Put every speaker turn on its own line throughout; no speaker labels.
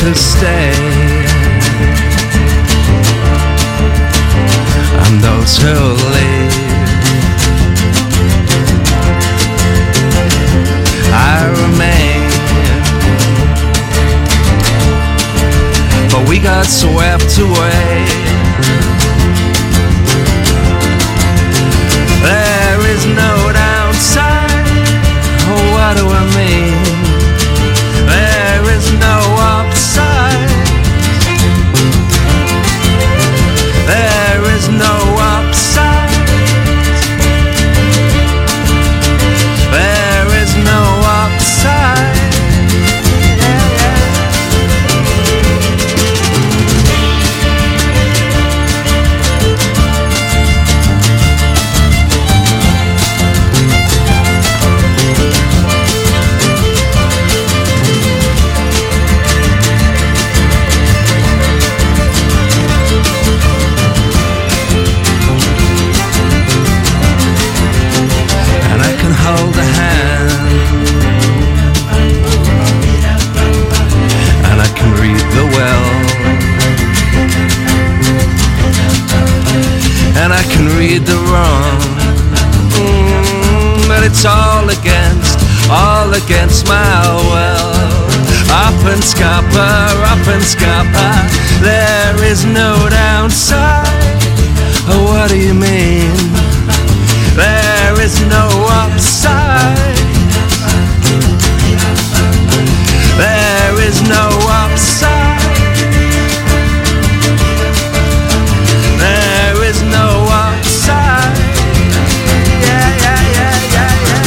to stay, and those who leave, I remain. But we got swept away. There is no downside. What do I mean? There is no upside. There is no upside. There is no upside. Hold a hand, and I can read the well, and I can read the wrong, but it's all against my will. Up and scupper, there is no downside. Oh, what do you mean? There is no upside. There is no upside. There is no upside. Yeah, yeah, yeah, yeah, yeah,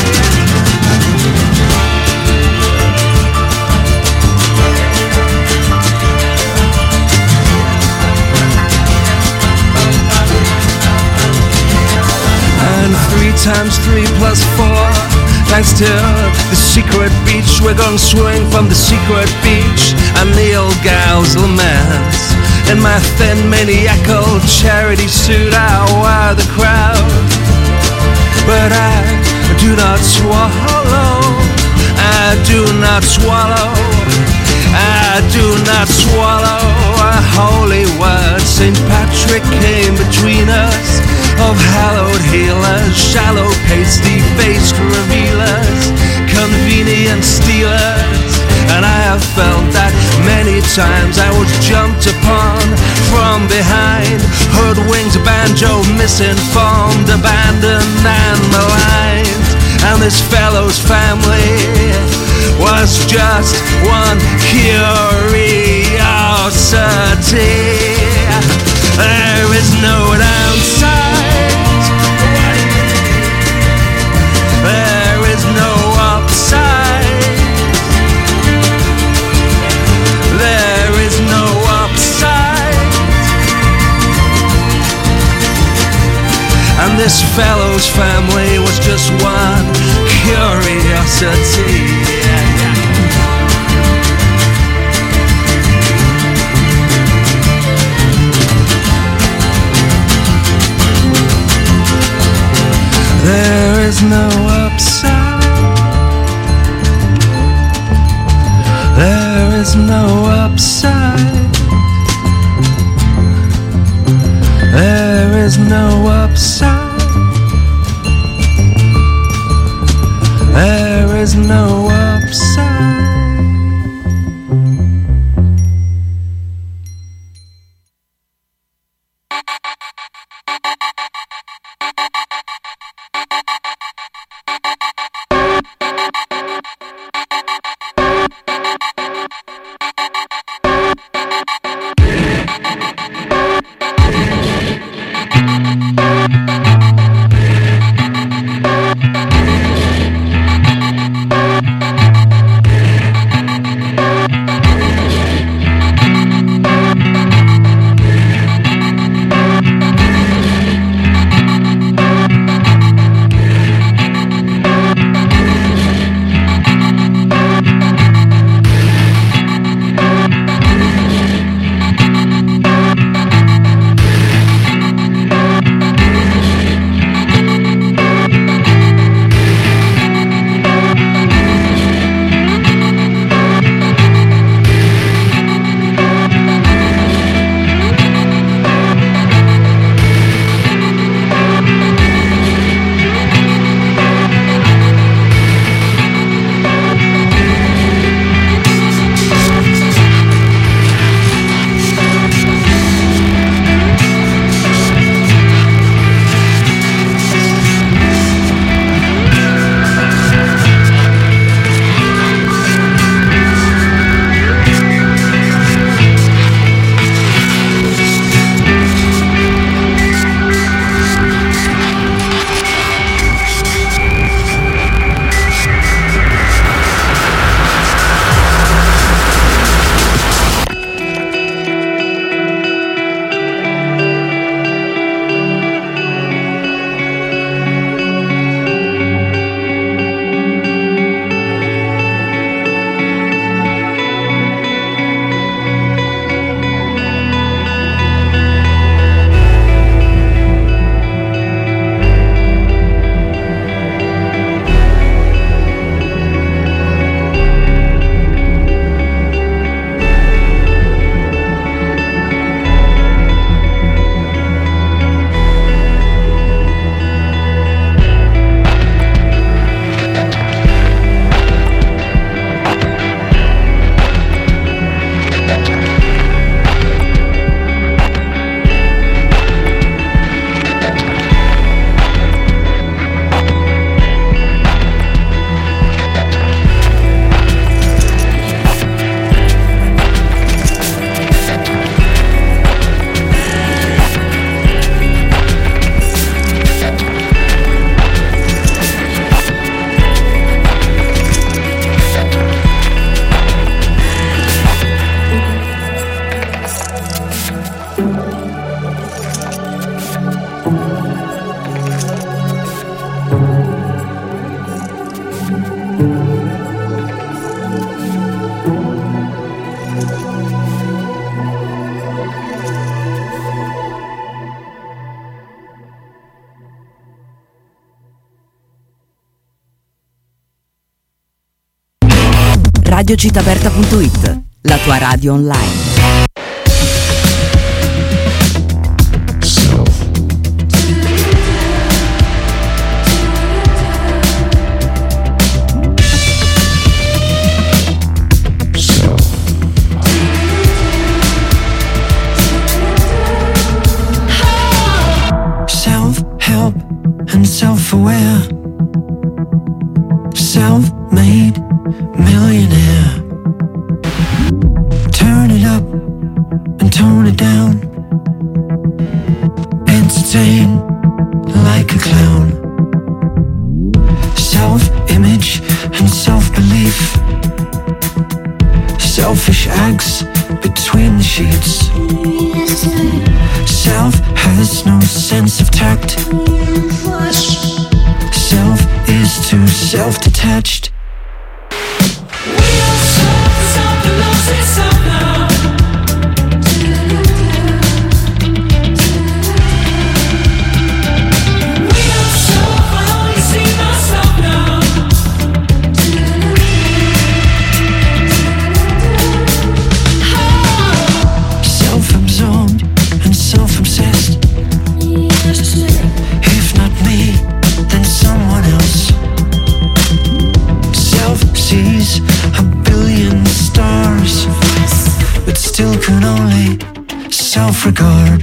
And 3 times 3 plus 4, thanks to the secret beach. We're going swing from the secret beach, and the old gal's laments. In my thin maniacal charity suit, I wire the crowd, but I do not swallow. I do not swallow. I do not swallow a holy word. St. Patrick came between us, of hallowed healers, shallow pasty-faced revealers, convenient stealers. And I have felt that many times. I was jumped upon from behind, hoodwinked, banjo, misinformed, abandoned and maligned. And this fellow's family was just one curiosity. There is no downside. There is no upside. There is no upside. And this fellow's family was just one curiosity. There is no upside. There is no upside. There is no upside. There is no upside.
radiocitaaperta.it, la tua radio online.
Self-help and self-aware, self-made millionaire. Turn it up and tone it down. Entertain like a clown. Self-image and self-belief. Selfish acts between the sheets. Self has no sense of tact. Self is too self-detached. Self-absorbed and self-obsessed. If not me, then someone else. Self sees a billion stars, but still can only self-regard.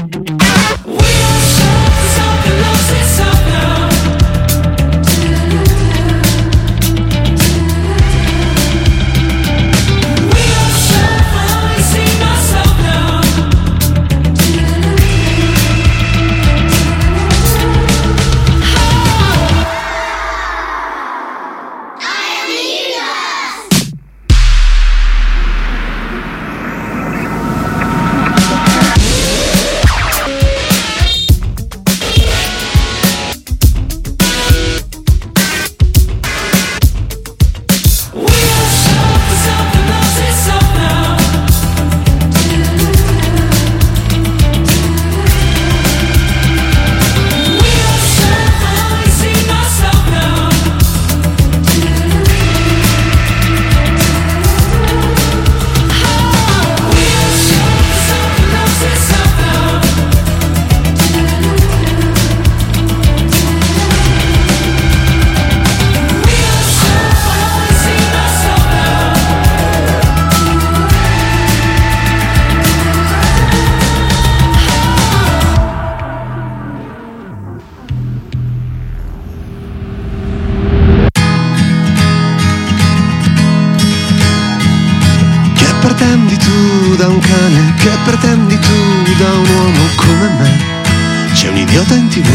pretendi tu da un cane? Che pretendi tu da un uomo come me? C'è un idiota in TV.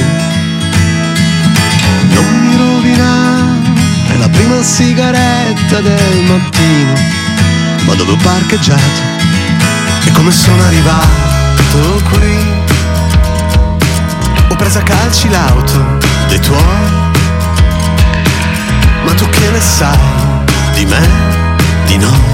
Non mi rovinare la prima sigaretta del mattino. Ma dove ho parcheggiato? E come sono arrivato qui? Ho preso a calci l'auto dei tuoi. Ma tu che ne sai di me, di noi?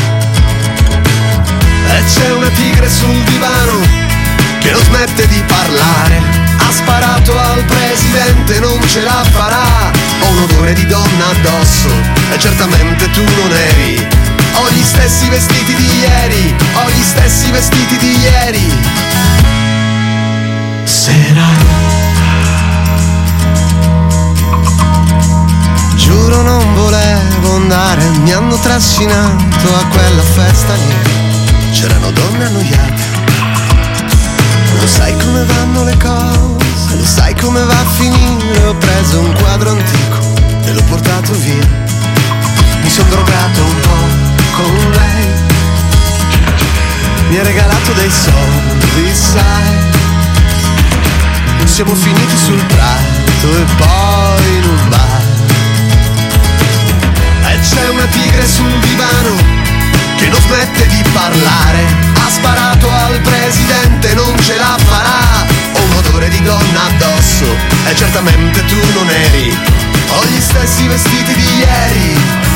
E c'è una tigre sul divano che non smette di parlare. Ha sparato al presidente, non ce la farà. Ho un odore di donna addosso e certamente tu non eri. Ho gli stessi vestiti di ieri, ho gli stessi vestiti di ieri. Sera, giuro non volevo andare, mi hanno trascinato a quella festa lì. C'erano donne annoiate. Lo sai come vanno le cose, lo sai come va a finire. Ho preso un quadro antico e l'ho portato via. Mi son drogato un po' con lei. Mi ha regalato dei soldi, sai. Siamo finiti sul prato e poi in un bar. E c'è una tigre sul divano che non smette di parlare. Ha sparato al presidente, non ce la farà. Ho un odore di donna addosso e certamente tu non eri. Ho gli stessi vestiti di ieri.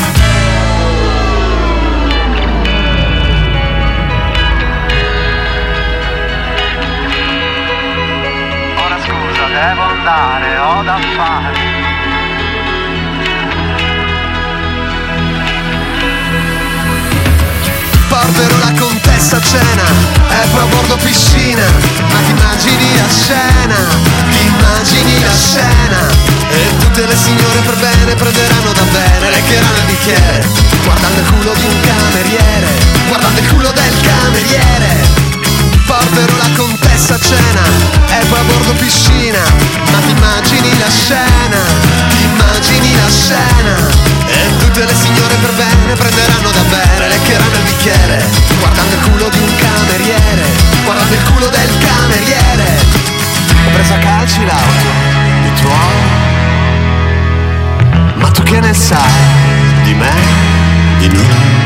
Ora scusa, devo andare, ho da fare.
porterò la contessa a cena e poi a bordo piscina. Ma ti immagini la scena, ti immagini la scena, e tutte le signore per bene prenderanno da bene, leccheranno il bicchiere, guardando il culo di un cameriere, guardando il culo del cameriere. Porterò la contessa a cena e poi a bordo piscina. Ma ti immagini la scena, ti immagini la scena, e tutte le signore per bene prenderanno da bere, leccheranno il bicchiere, guardando il culo di un cameriere, guardando il culo del cameriere. Ho preso a calci l'auto, i tuoi, ma tu che ne sai di me, di noi?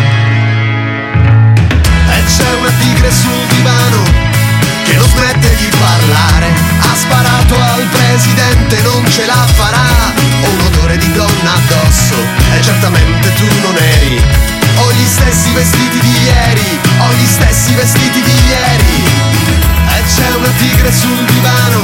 E c'è una tigre sul divano che non smette di parlare, ha sparato al presidente, non ce la farà. Ho un odore di donna addosso e certamente tu non eri. Ho gli stessi vestiti di ieri, ho gli stessi vestiti di ieri. E c'è una tigre sul divano,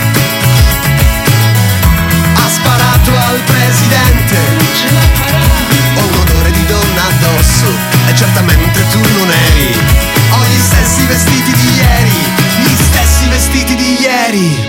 ha sparato al presidente, non ce la farà. Ho un odore di donna addosso e certamente tu non eri. Ho gli stessi vestiti di ieri, gli stessi vestiti di ieri.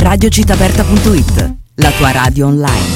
radiocitaaperta.it, la tua radio online.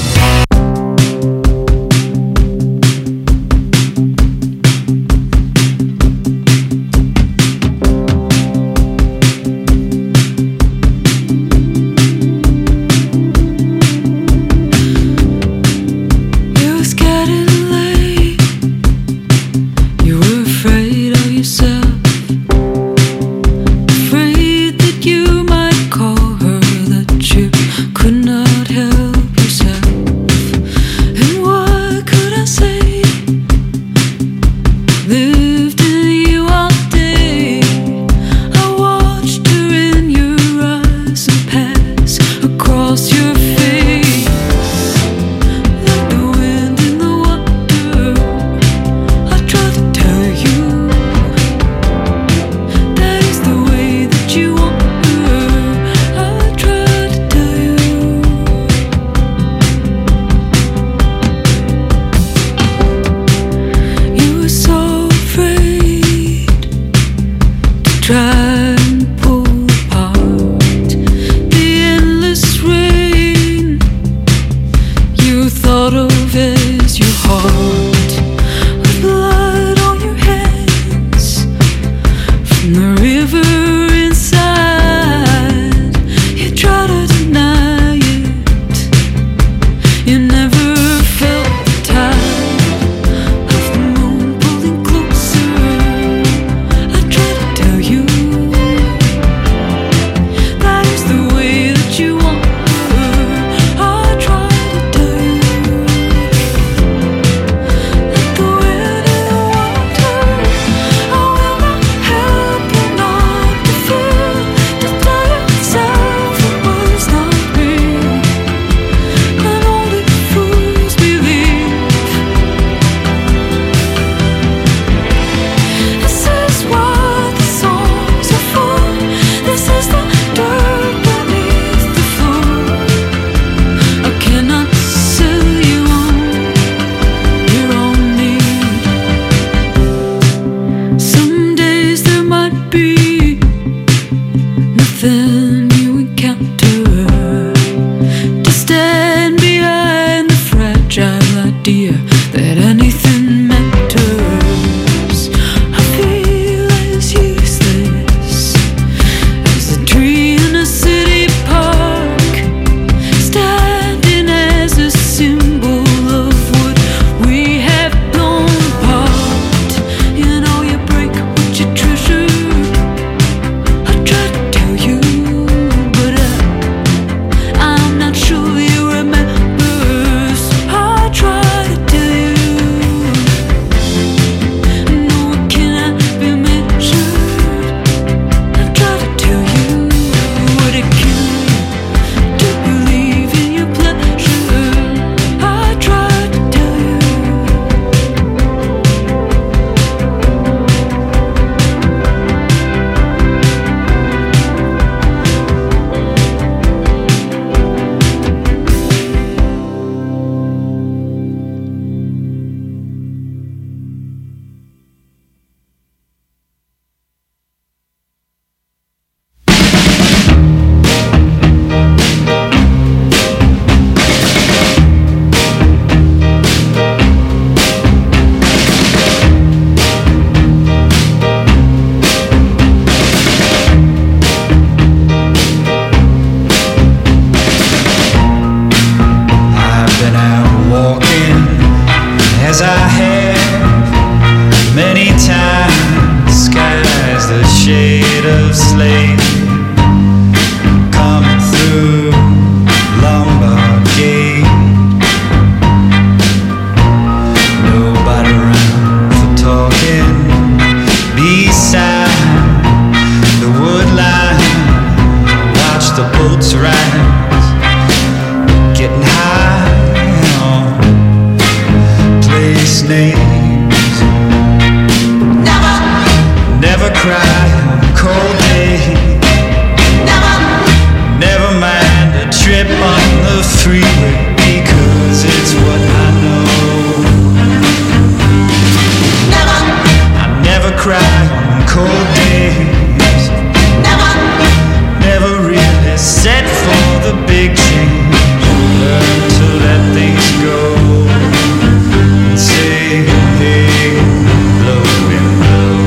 cry on cold days. Never really set for the big change. Learn to let things go and say, hey, blow and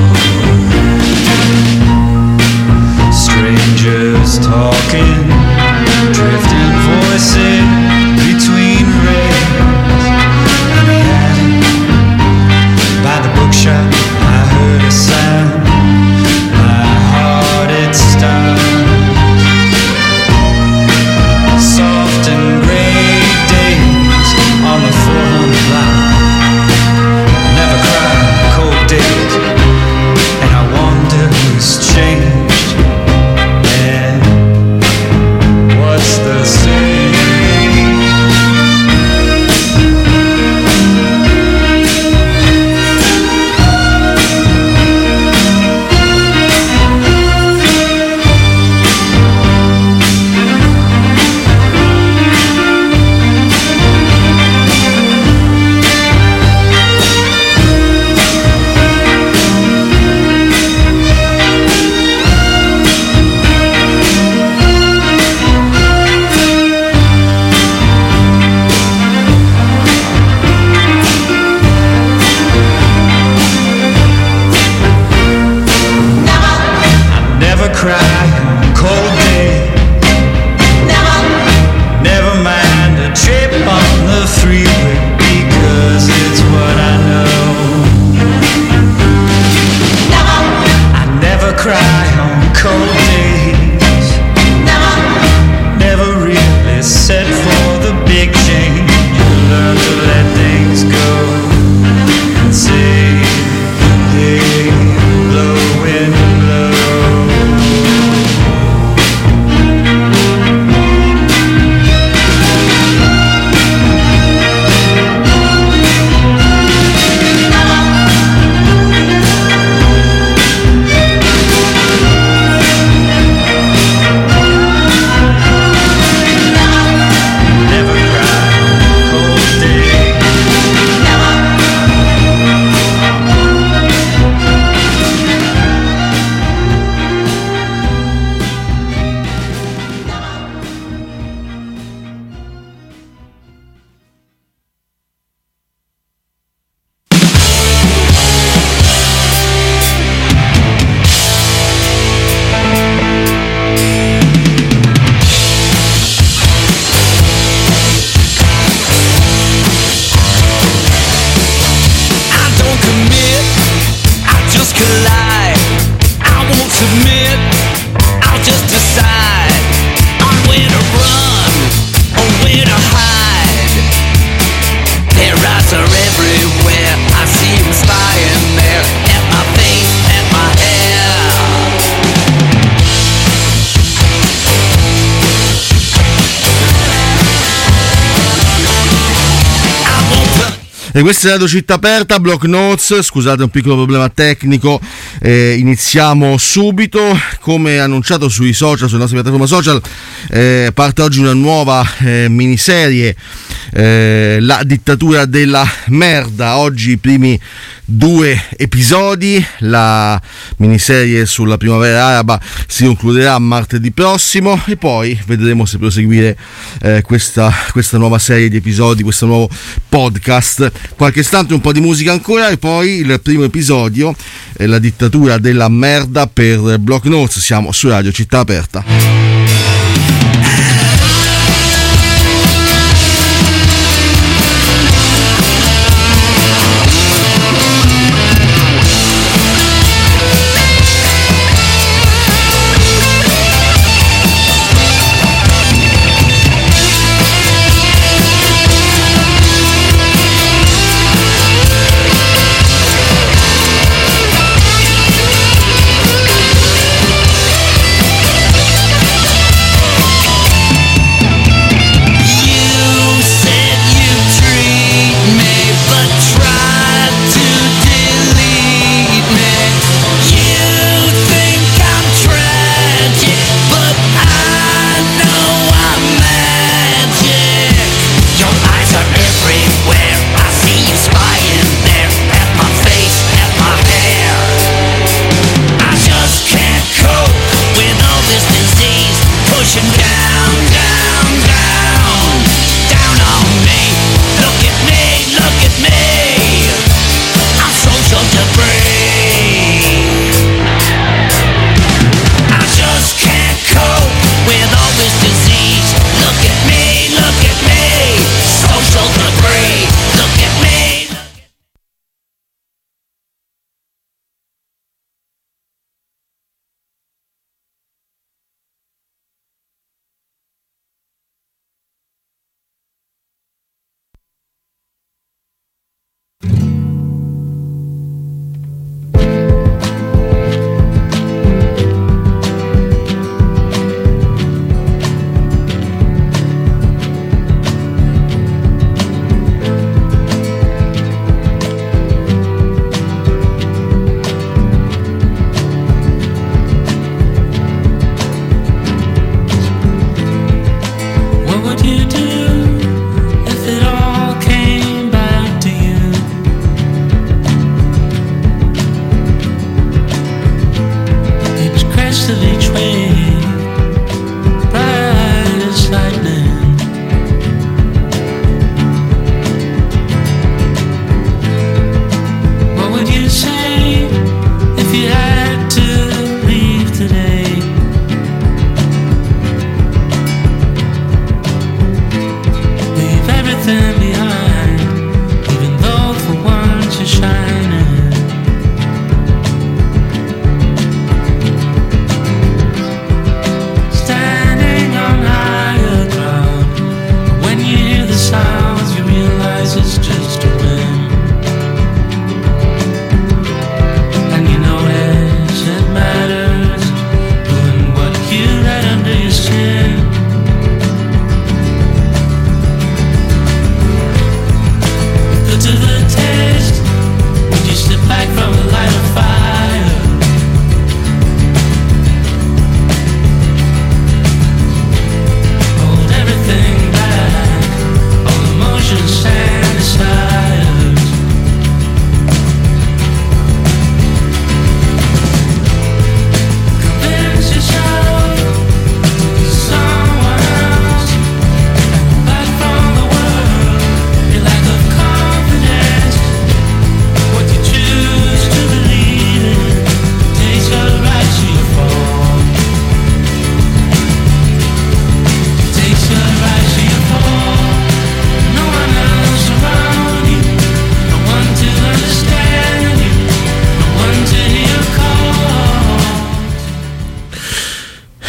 blow. Strangers talking, drifting voices between rails. In the attic, by the bookshop, I heard a sound. My heart it stopped. Soft and gray days on the 400 block. Never cried cold days, and I wonder who's changed and what's the same. Cry on cold day. Never mind a trip on the freeway, because it's what I know. I never cry on cold days. Never really set for the big change. Learn to let things go and say, hey, blow and blow.
E questa è Radio Città Aperta, Block Notes. Scusate un piccolo problema tecnico, iniziamo subito. Come annunciato sui social, sulle nostre piattaforme social, parte oggi una nuova miniserie, La dittatura della merda. Oggi i primi 2 episodi. La miniserie sulla primavera araba si concluderà martedì prossimo e poi vedremo se proseguire questa nuova serie di episodi, questo nuovo podcast. Qualche istante un po' di musica ancora e poi il primo episodio, La dittatura della merda, per Block Notes. Siamo su Radio Città Aperta.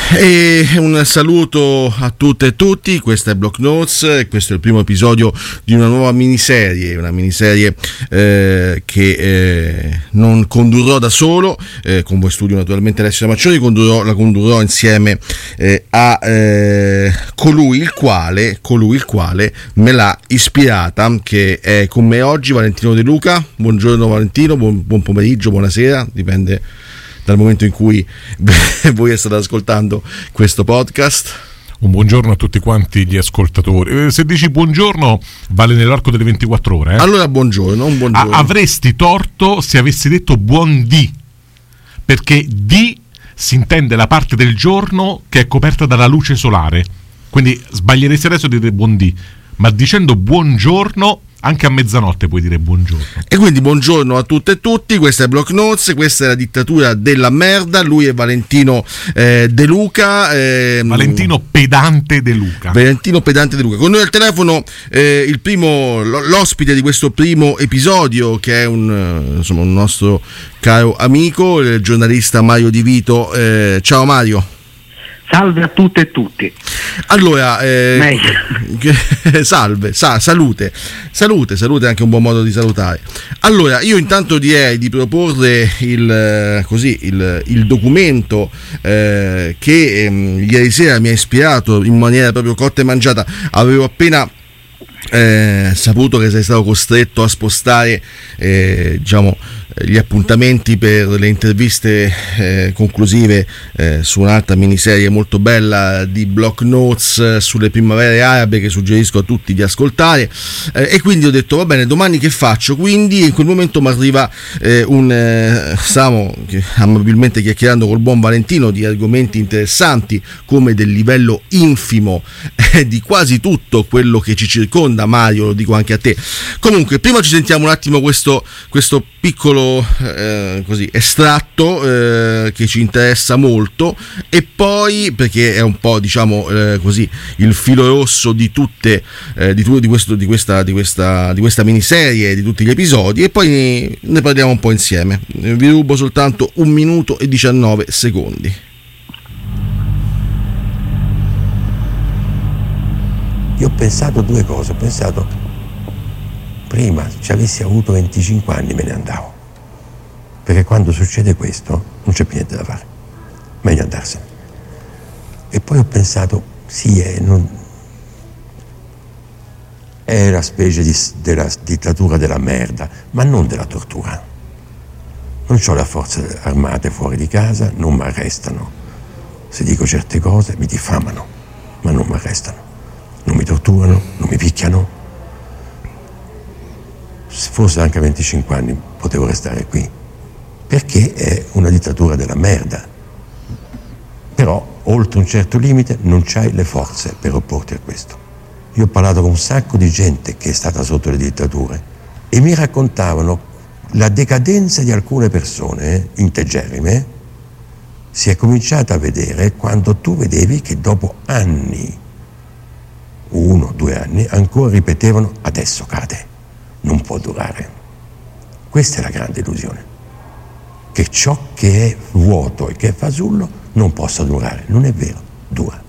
E un saluto a tutte e tutti, questa è Block Notes e questo è il primo episodio di una nuova miniserie, che non condurrò da solo, con voi studio naturalmente Alessio Maccioni, la condurrò insieme a colui il quale me l'ha ispirata, che è con me oggi, Valentino De Luca. Buongiorno Valentino, buon pomeriggio, buonasera, dipende dal momento in cui voi state ascoltando questo podcast.
Un buongiorno a tutti quanti gli ascoltatori. Se dici buongiorno vale nell'arco delle 24 ore.
Allora buongiorno, un buongiorno.
Avresti torto se avessi detto buon dì, perché dì si intende la parte del giorno che è coperta dalla luce solare. Quindi sbaglieresti adesso di dire buon dì, ma dicendo buongiorno anche a mezzanotte puoi dire buongiorno.
E quindi buongiorno a tutte e tutti, questa è Block Notes, questa è la dittatura della merda, lui è Valentino De Luca.
Valentino Pedante De Luca.
Valentino Pedante De Luca. Con noi al telefono l'ospite di questo primo episodio, che è un nostro caro amico, il giornalista Mario Di Vito. Ciao Mario.
Salve a tutte e tutti.
Allora, salve, salute è anche un buon modo di salutare. Allora, io intanto direi di proporre il documento che ieri sera mi ha ispirato in maniera proprio cotta e mangiata. Avevo appena saputo che sei stato costretto a spostare gli appuntamenti per le interviste conclusive su un'altra miniserie molto bella di Block Notes sulle primavere arabe, che suggerisco a tutti di ascoltare, e quindi ho detto va bene, domani che faccio? Quindi in quel momento mi arriva stavamo amabilmente chiacchierando col buon Valentino di argomenti interessanti, come del livello infimo di quasi tutto quello che ci circonda. Mario, lo dico anche a te. Comunque, prima ci sentiamo un attimo questo piccolo estratto che ci interessa molto, e poi, perché è un po' il filo rosso di tutte di questa miniserie, di tutti gli episodi, e poi ne parliamo un po' insieme. Vi rubo soltanto 1 minuto e 19 secondi.
Io ho pensato 2 cose. Ho pensato, prima, se avessi avuto 25 anni me ne andavo, perché quando succede questo non c'è più niente da fare, meglio andarsene. E poi ho pensato, sì, è la specie della dittatura della merda, ma non della tortura. Non ho le forze armate fuori di casa, non mi arrestano. Se dico certe cose mi diffamano, ma non mi arrestano. Non mi torturano, non mi picchiano. Forse anche a 25 anni potevo restare qui, perché è una dittatura della merda. Però oltre un certo limite non c'hai le forze per opporti a questo. Io ho parlato con un sacco di gente che è stata sotto le dittature e mi raccontavano la decadenza di alcune persone integerrime. Si è cominciata a vedere quando tu vedevi che dopo anni, 1 o 2 anni, ancora ripetevano: adesso cade, non può durare. Questa è la grande illusione, che ciò che è vuoto e che è fasullo non possa durare. Non è vero, dura.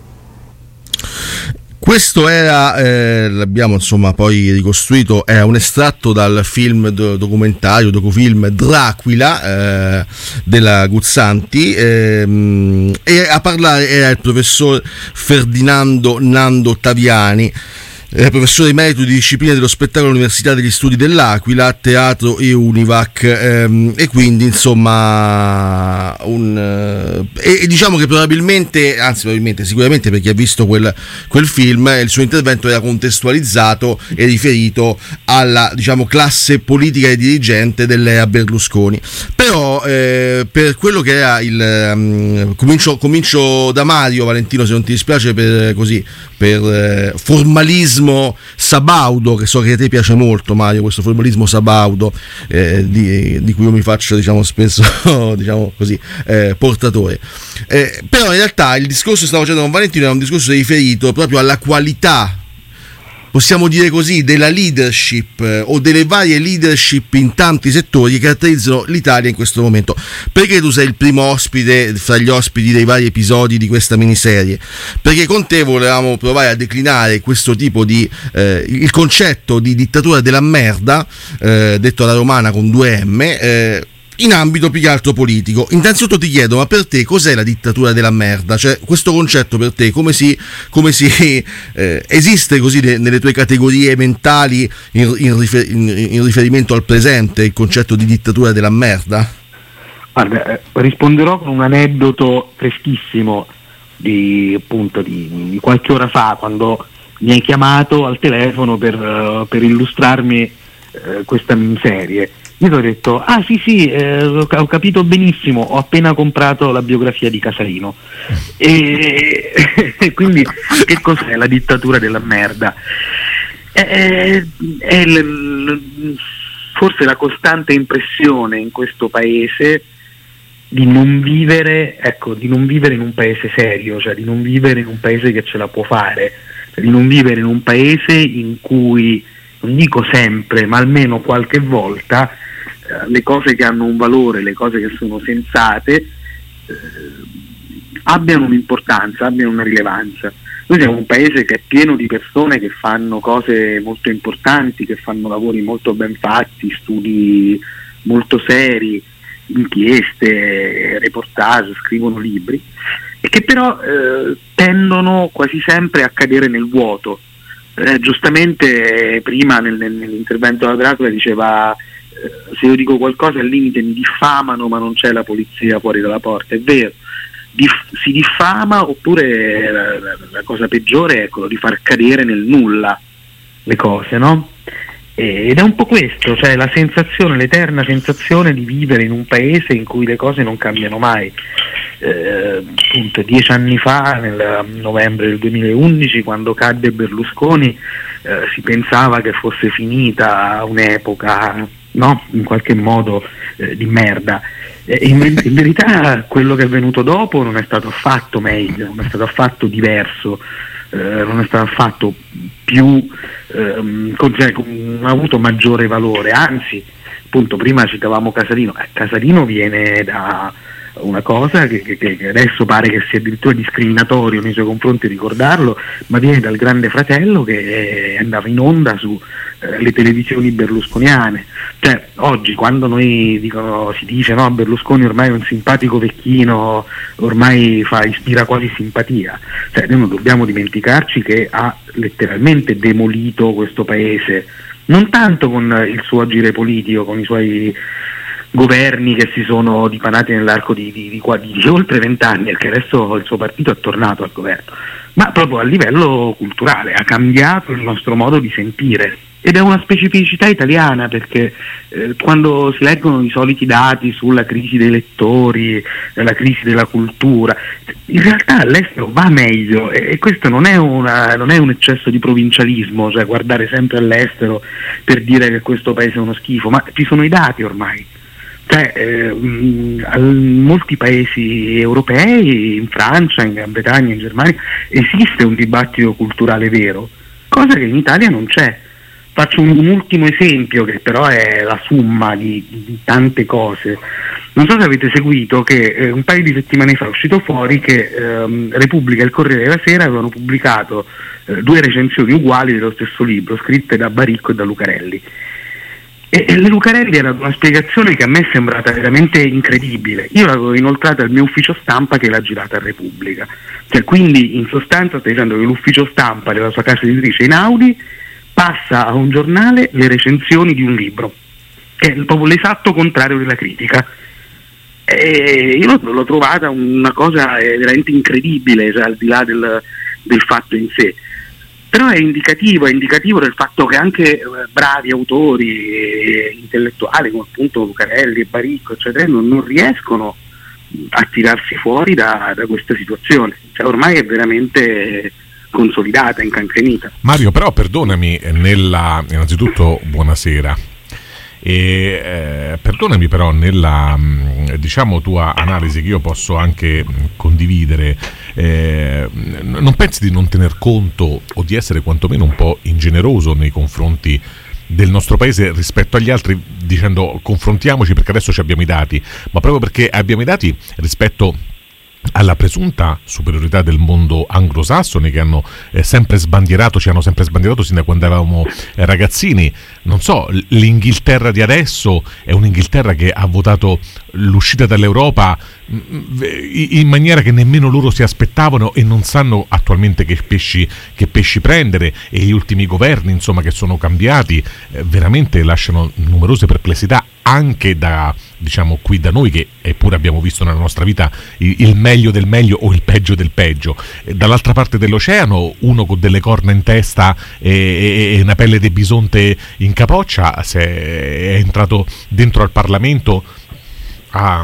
Questo era, l'abbiamo poi ricostruito, era un estratto dal film docufilm Dracula della Guzzanti, e a parlare era il professor Ferdinando Nando Taviani, professore emerito di disciplina dello spettacolo all'Università degli Studi dell'Aquila, Teatro e Univac, e quindi e diciamo che sicuramente per chi ha visto quel film, il suo intervento era contestualizzato e riferito alla classe politica e dirigente dell'era Berlusconi. Però per quello che era comincio da Mario, Valentino, se non ti dispiace, per formalismo sabaudo, che so che a te piace molto, Mario, questo formalismo sabaudo di cui io mi faccio spesso portatore, però in realtà il discorso che stavo facendo con Valentino era un discorso riferito proprio alla qualità possiamo dire così, della leadership o delle varie leadership in tanti settori che caratterizzano l'Italia in questo momento. Perché tu sei il primo ospite fra gli ospiti dei vari episodi di questa miniserie? Perché con te volevamo provare a declinare questo tipo di il concetto di dittatura della merda, detto alla romana con 2 M, in ambito più che altro politico. Innanzitutto ti chiedo, ma per te cos'è la dittatura della merda? Cioè, questo concetto per te come si esiste così nelle tue categorie mentali in riferimento al presente, il concetto di dittatura della merda?
Guarda, risponderò con un aneddoto freschissimo di qualche ora fa, quando mi hai chiamato al telefono per illustrarmi questa serie. Io ti ho detto, sì, ho capito benissimo, ho appena comprato la biografia di Casalino. E quindi che cos'è la dittatura della merda? È forse la costante impressione in questo paese di non vivere in un paese serio, cioè di non vivere in un paese che ce la può fare, cioè di non vivere in un paese in cui, non dico sempre, ma almeno qualche volta, le cose che hanno un valore, le cose che sono sensate, abbiano un'importanza, abbiano una rilevanza. Noi siamo un paese che è pieno di persone che fanno cose molto importanti, che fanno lavori molto ben fatti, studi molto seri, inchieste, reportage, scrivono libri, e che però tendono quasi sempre a cadere nel vuoto. Giustamente prima nell'intervento della Dracula diceva se io dico qualcosa al limite mi diffamano, ma non c'è la polizia fuori dalla porta. È vero, si diffama, oppure la cosa peggiore è quello di far cadere nel nulla le cose, no? Ed è un po' questo, cioè la sensazione, l'eterna sensazione di vivere in un paese in cui le cose non cambiano mai. Appunto 10 anni fa, nel novembre del 2011, quando cadde Berlusconi, si pensava che fosse finita un'epoca, no? In qualche modo di merda. In verità quello che è venuto dopo non è stato affatto meglio, non è stato affatto diverso, non è stato affatto più non ha avuto maggiore valore, anzi, appunto prima citavamo Casalino. Casalino viene da una cosa che adesso pare che sia addirittura discriminatorio nei suoi confronti ricordarlo, ma viene dal Grande Fratello che andava in onda su le televisioni berlusconiane. Cioè oggi quando si dice no, Berlusconi ormai è un simpatico vecchino, ormai ispira quasi simpatia, cioè noi non dobbiamo dimenticarci che ha letteralmente demolito questo paese, non tanto con il suo agire politico, con i suoi governi che si sono dipanati nell'arco di oltre 20 anni, perché adesso il suo partito è tornato al governo, ma proprio a livello culturale ha cambiato il nostro modo di sentire. Ed è una specificità italiana, perché quando si leggono i soliti dati sulla crisi dei lettori, la crisi della cultura, in realtà all'estero va meglio, e questo non è un eccesso di provincialismo, cioè guardare sempre all'estero per dire che questo paese è uno schifo, ma ci sono i dati ormai. Cioè, in molti paesi europei, in Francia, in Gran Bretagna, in Germania, esiste un dibattito culturale vero, cosa che in Italia non c'è. Faccio un ultimo esempio, che però è la somma di tante cose. Non so se avete seguito che un paio di settimane fa è uscito fuori che Repubblica e il Corriere della Sera avevano pubblicato 2 recensioni uguali dello stesso libro, scritte da Baricco e da Lucarelli. E le Lucarelli era una spiegazione che a me è sembrata veramente incredibile. Io l'avevo inoltrata al mio ufficio stampa, che l'ha girata a Repubblica. Cioè, quindi in sostanza stai dicendo che l'ufficio stampa della sua casa editrice Einaudi passa a un giornale le recensioni di un libro, che è proprio l'esatto contrario della critica. E io l'ho trovata una cosa veramente incredibile, cioè, al di là del fatto in sé. Però è indicativo del fatto che anche bravi autori intellettuali come appunto Lucarelli e Baricco, eccetera, non riescono a tirarsi fuori da questa situazione. Cioè, ormai è veramente consolidata, incancrenita.
Mario, però perdonami, innanzitutto buonasera. Perdonami però nella diciamo tua analisi, che io posso anche condividere, non pensi di non tener conto o di essere quantomeno un po' ingeneroso nei confronti del nostro paese rispetto agli altri, dicendo confrontiamoci perché adesso ci abbiamo i dati, ma proprio perché abbiamo i dati rispetto alla presunta superiorità del mondo anglosassone, che hanno sempre sbandierato, ci hanno sempre sbandierato sin da quando eravamo ragazzini. Non so, l'Inghilterra di adesso è un'Inghilterra che ha votato l'uscita dall'Europa in maniera che nemmeno loro si aspettavano e non sanno attualmente che pesci prendere, e gli ultimi governi, insomma, che sono cambiati, veramente lasciano numerose perplessità anche da, diciamo, qui da noi, che eppure abbiamo visto nella nostra vita il meglio del meglio o il peggio del peggio. Dall'altra parte dell'oceano, uno con delle corna in testa e una pelle di bisonte in capoccia è entrato dentro al Parlamento a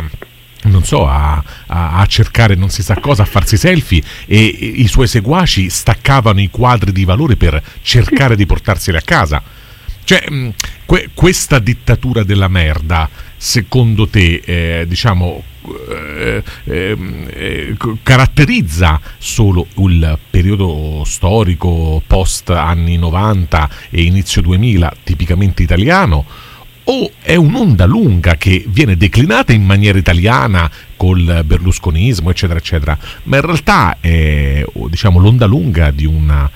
cercare non si sa cosa, a farsi selfie, e i suoi seguaci staccavano i quadri di valore per cercare di portarseli a casa. Cioè, questa dittatura della merda, secondo te, caratterizza solo il periodo storico post anni 90 e inizio 2000 tipicamente italiano, o è un'onda lunga che viene declinata in maniera italiana col berlusconismo, eccetera eccetera, ma in realtà è, diciamo, l'onda lunga di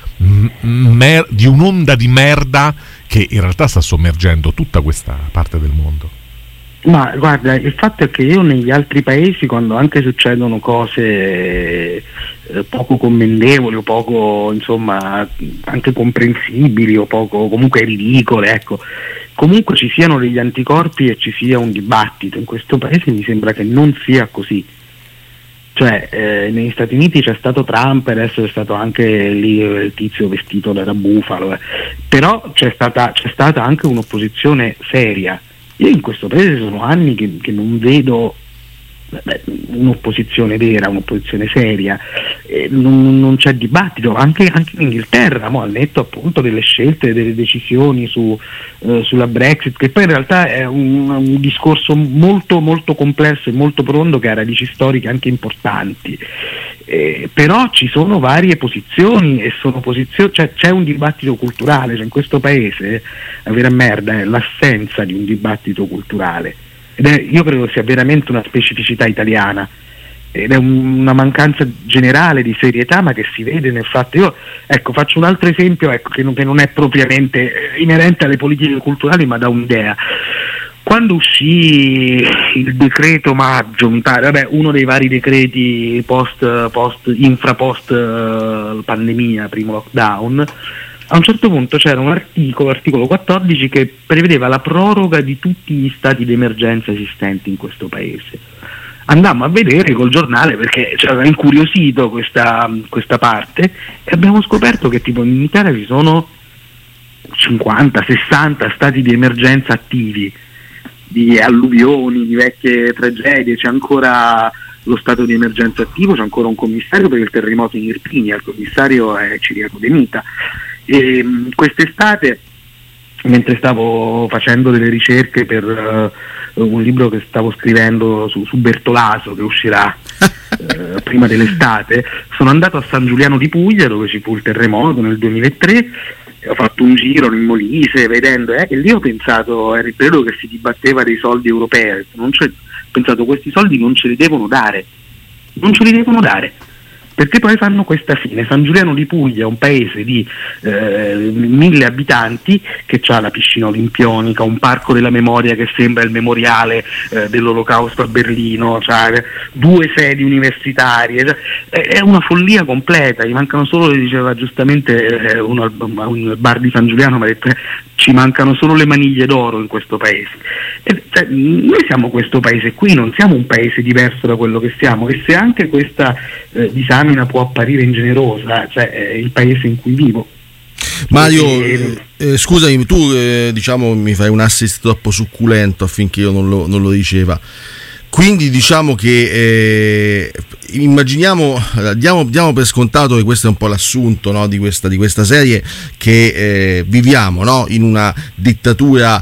un'onda di merda che in realtà sta sommergendo tutta questa parte del mondo?
Ma guarda, il fatto è che io negli altri paesi, quando anche succedono cose poco commendevoli o poco, insomma, anche comprensibili o poco comunque ridicole, ecco, comunque ci siano degli anticorpi e ci sia un dibattito. In questo paese mi sembra che non sia così. Cioè, negli Stati Uniti c'è stato Trump, adesso è stato anche lì il tizio vestito da bufalo, però c'è stata anche un'opposizione seria. Io in questo paese sono anni che non vedo un'opposizione vera, un'opposizione seria, non c'è dibattito, anche in Inghilterra, al netto appunto delle scelte, delle decisioni sulla Brexit, che poi in realtà è un discorso molto molto complesso e molto profondo, che ha radici storiche anche importanti, però ci sono varie posizioni e cioè c'è un dibattito culturale. Cioè in questo paese la vera merda è l'assenza di un dibattito culturale, io credo sia veramente una specificità italiana, ed è una mancanza generale di serietà, ma che si vede nel fatto. Io faccio un altro esempio, che non è propriamente inerente alle politiche culturali, ma da un'idea. Quando uscì il decreto maggio, mi pare, uno dei vari decreti post pandemia, primo lockdown, a un certo punto c'era un articolo 14, che prevedeva la proroga di tutti gli stati di emergenza esistenti in questo paese. Andammo a vedere col giornale, perché ci aveva incuriosito questa parte, e abbiamo scoperto che tipo in Italia ci sono 50-60 stati di emergenza attivi, di alluvioni, di vecchie tragedie. C'è ancora lo stato di emergenza attivo, c'è ancora un commissario per il terremoto in Irpinia, il commissario è Ciriaco De Mita. E quest'estate, mentre stavo facendo delle ricerche per un libro che stavo scrivendo su Bertolaso, che uscirà prima dell'estate, sono andato a San Giuliano di Puglia, dove ci fu il terremoto nel 2003, e ho fatto un giro in Molise vedendo, e lì ho pensato, era il periodo che si dibatteva dei soldi europei, ho pensato, questi soldi non ce li devono dare, perché poi fanno questa fine. San Giuliano di Puglia è un paese di 1000 abitanti, che ha la piscina olimpionica, un parco della memoria che sembra il memoriale dell'Olocausto a Berlino, c'ha 2 sedi universitarie, è una follia completa. Gli mancano solo, diceva giustamente uno al bar di San Giuliano, mi ha detto, ci mancano solo le maniglie d'oro in questo paese. Noi siamo questo paese qui, non siamo un paese diverso da quello che siamo, e se anche questa disamina può apparire ingenerosa, è il paese in cui vivo.
Mario, scusami, tu diciamo mi fai un assist troppo succulento affinché io non lo diceva. Quindi diciamo che immaginiamo, diamo per scontato che questo è un po' l'assunto, no, di questa serie, che viviamo, no, in una dittatura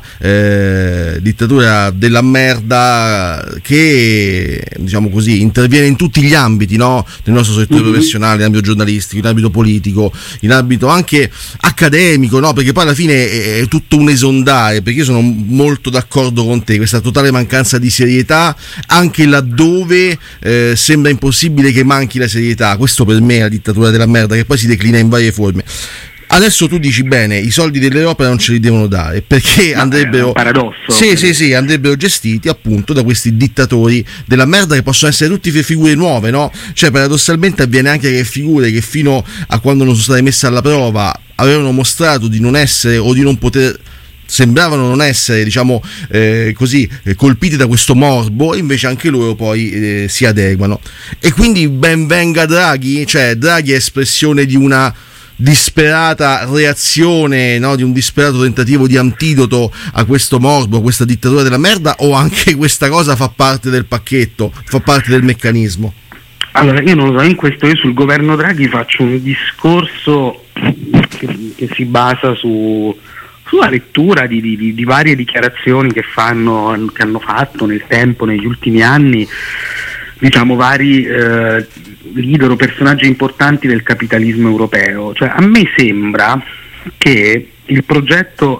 della merda che, diciamo così, interviene in tutti gli ambiti, no, del nostro settore professionale, in ambito giornalistico, in ambito politico, in ambito anche accademico, no, perché poi alla fine è tutto un esondare, perché io sono molto d'accordo con te, questa totale mancanza di serietà anche laddove sembra impossibile che manchi la serietà. Questo per me è la dittatura della merda, che poi si declina in varie forme. Adesso tu dici bene, i soldi dell'Europa non ce li devono dare, perché andrebbero,
è un paradosso.
Sì, andrebbero gestiti appunto da questi dittatori della merda, che possono essere tutti figure nuove, no? Cioè, paradossalmente avviene anche che figure che fino a quando non sono state messe alla prova avevano mostrato di non essere o di non poter, sembravano non essere, diciamo colpiti da questo morbo, e invece anche loro poi si adeguano. E quindi ben venga Draghi, cioè Draghi è espressione di una disperata reazione, no, di un disperato tentativo di antidoto a questo morbo, a questa dittatura della merda, o anche questa cosa fa parte del pacchetto, fa parte del meccanismo?
Allora, io non lo so, in questo io sul governo Draghi faccio un discorso che si basa sulla lettura di varie dichiarazioni che hanno fatto nel tempo, negli ultimi anni, diciamo, vari leader o personaggi importanti del capitalismo europeo. Cioè, a me sembra che il progetto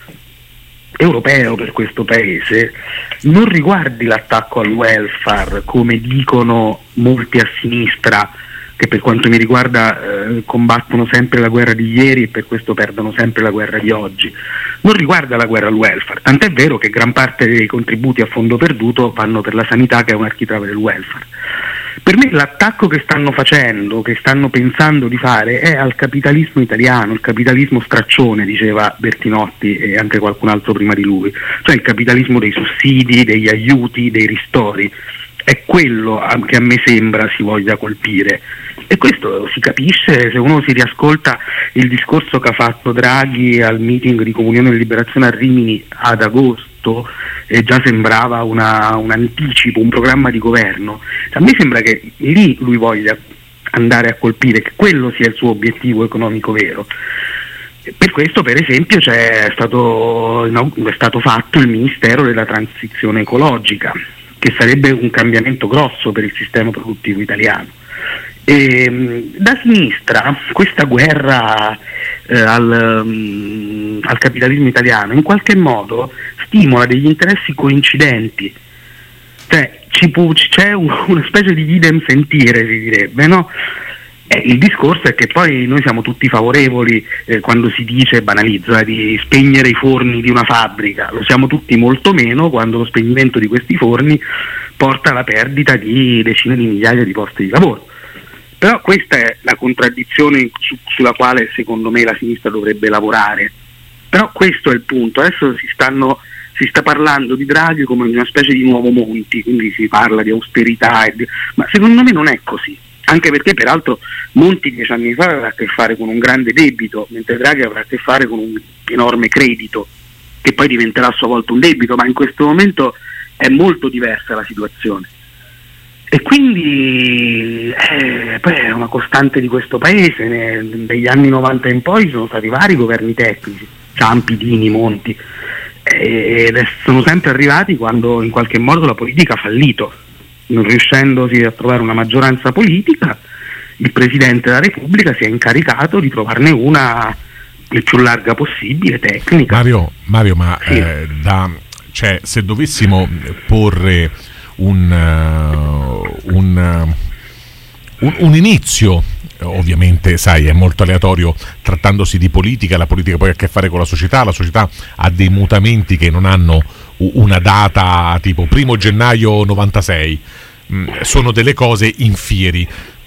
europeo per questo paese non riguardi l'attacco al welfare, come dicono molti a sinistra, che per quanto mi riguarda combattono sempre la guerra di ieri e per questo perdono sempre la guerra di oggi. Non riguarda la guerra al welfare, tant'è vero che gran parte dei contributi a fondo perduto vanno per la sanità, che è un architrave del welfare. Per me l'attacco che stanno facendo, che stanno pensando di fare, è al capitalismo italiano, il capitalismo straccione, diceva Bertinotti e anche qualcun altro prima di lui, cioè il capitalismo dei sussidi, degli aiuti, dei ristori. È quello che a me sembra si voglia colpire, e questo si capisce se uno si riascolta il discorso che ha fatto Draghi al meeting di Comunione e Liberazione a Rimini ad agosto, e già sembrava un anticipo, un programma di governo. A me sembra che lì lui voglia andare a colpire, che quello sia il suo obiettivo economico vero. Per questo, per esempio, è stato fatto il Ministero della Transizione Ecologica, che sarebbe un cambiamento grosso per il sistema produttivo italiano. E, da sinistra, questa guerra al capitalismo italiano in qualche modo stimola degli interessi coincidenti, cioè c'è una specie di idem sentire, si direbbe, no? Il discorso è che poi noi siamo tutti favorevoli, quando si dice, banalizza, di spegnere i forni di una fabbrica, lo siamo tutti molto meno quando lo spegnimento di questi forni porta alla perdita di decine di migliaia di posti di lavoro. Però questa è la contraddizione sulla quale secondo me la sinistra dovrebbe lavorare. Però questo è il punto. Adesso si sta parlando di Draghi come di una specie di nuovo Monti, quindi si parla di austerità, ma secondo me non è così. Anche perché peraltro Monti 10 anni fa avrà a che fare con un grande debito, mentre Draghi avrà a che fare con un enorme credito, che poi diventerà a sua volta un debito, ma in questo momento è molto diversa la situazione. E quindi poi è una costante di questo paese, negli anni 90 in poi sono stati vari governi tecnici, Ciampi, Dini, Monti, e sono sempre arrivati quando in qualche modo la politica ha fallito. Non riuscendosi a trovare una maggioranza politica, il Presidente della Repubblica si è incaricato di trovarne una il più larga possibile, tecnica.
Mario, ma sì. Se dovessimo porre un inizio, ovviamente sai è molto aleatorio trattandosi di politica, la politica poi ha a che fare con la società ha dei mutamenti che non hanno una data tipo 1 gennaio 96, sono delle cose infieri.